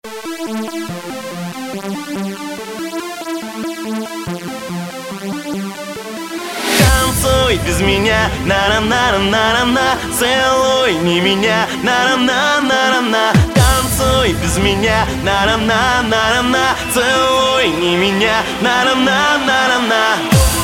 Танцуй без меня, на-на-на-на-на-на. Целуй не меня, на-на-на-на-на-на. Танцуй без меня, на-на-на-на-на-на. Целуй не меня, на-на-на-на-на-на.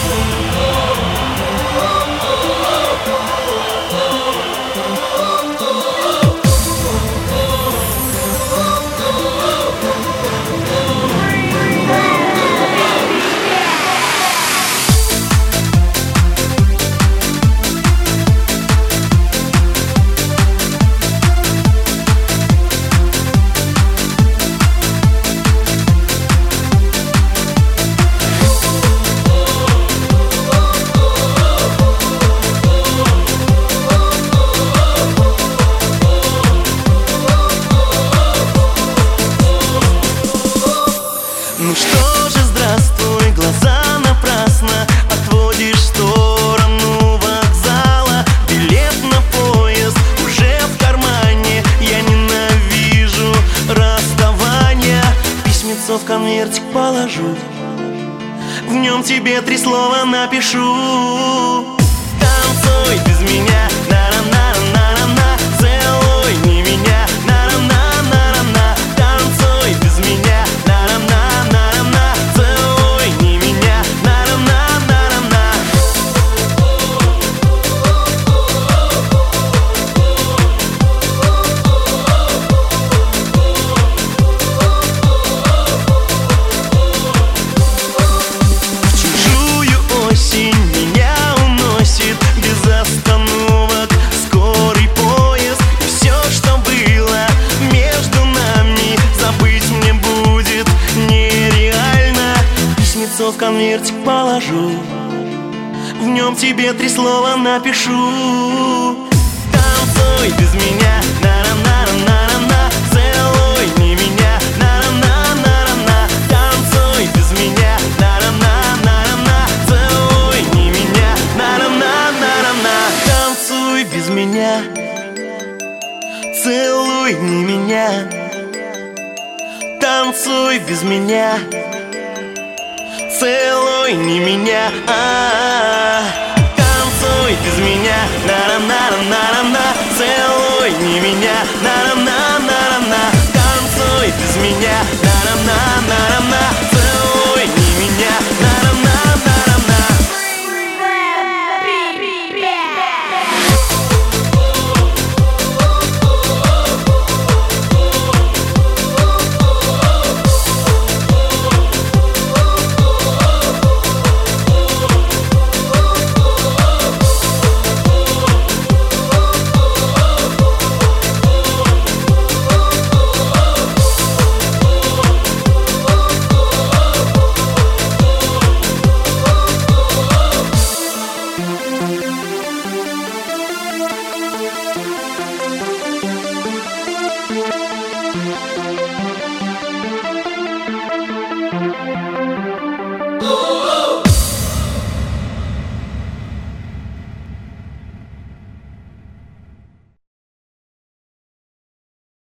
Ну что же, здравствуй, глаза напрасно отводишь в сторону вокзала. Билет на поезд уже в кармане. Я ненавижу расставания. Письмецо в конвертик положу, в нем тебе 3 слова напишу. Танцуй без меня, на-на-на-на-на-на. Целуй не меня, на-на-на-на-на-на. Танцуй без меня, на-на-на-на-на-на. Целуй не меня, на-на-на-на-на-на. В чужую осень меня уносит без остановок скорый поезд. И все, что было между нами, забыть мне будет нереально. Письмецо в конвертик положу, в нем тебе 3 слова напишу. Танцуй без меня, на-на-на-на-на-на. Целуй не меня, на-на-на-на-на-на. Танцуй без меня, на-на-на-на-на-на. Целуй не меня, на-на-на-на-на-на. Танцуй без меня, целуй не меня. Танцуй без меня, целуй не меня. Танцуй без меня, на-на-на-на-на-на. Целуй не меня, на